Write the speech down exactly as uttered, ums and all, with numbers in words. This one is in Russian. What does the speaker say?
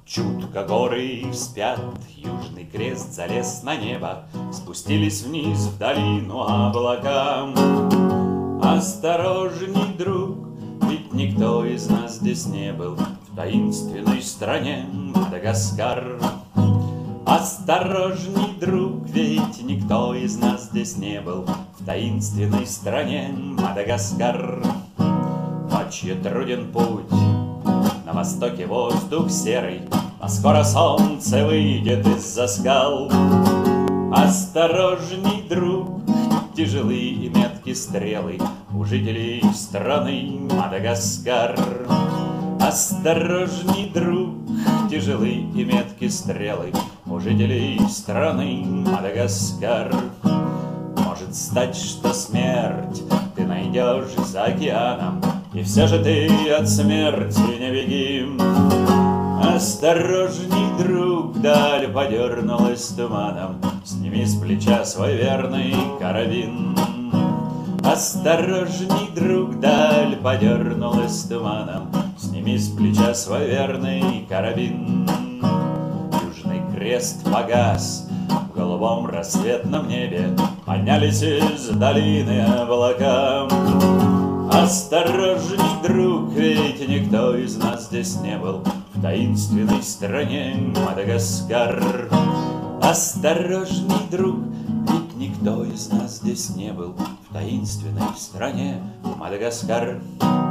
Чутко горы спят, Южный Крест залез на небо, спустились вниз в долину облака. Осторожней, друг, ведь никто из нас здесь не был, в таинственной стране Мадагаскар. Осторожней, друг, ведь никто из нас здесь не был, в таинственной стране Мадагаскар. Ночью труден путь, на востоке воздух серый, а скоро солнце выйдет из-за скал. Осторожней, друг, тяжелые и меткие стрелы у жителей страны Мадагаскар. Осторожней, друг, тяжелые и меткие стрелы у жителей страны Мадагаскар. Может стать, что смерть ты найдешь за океаном, и все же ты от смерти не беги. Осторожней, друг, даль подернулась туманом, сними с плеча свой верный карабин. Осторожней, друг, даль подернулась туманом, сними с плеча свой верный карабин. Южный Крест погас в голубом рассветном небе, поднялись из долины облака. Осторожней, друг, ведь никто из нас здесь не был, в таинственной стране Мадагаскар. Осторожней, друг, ведь никто из нас здесь не был, в таинственной стране Мадагаскар.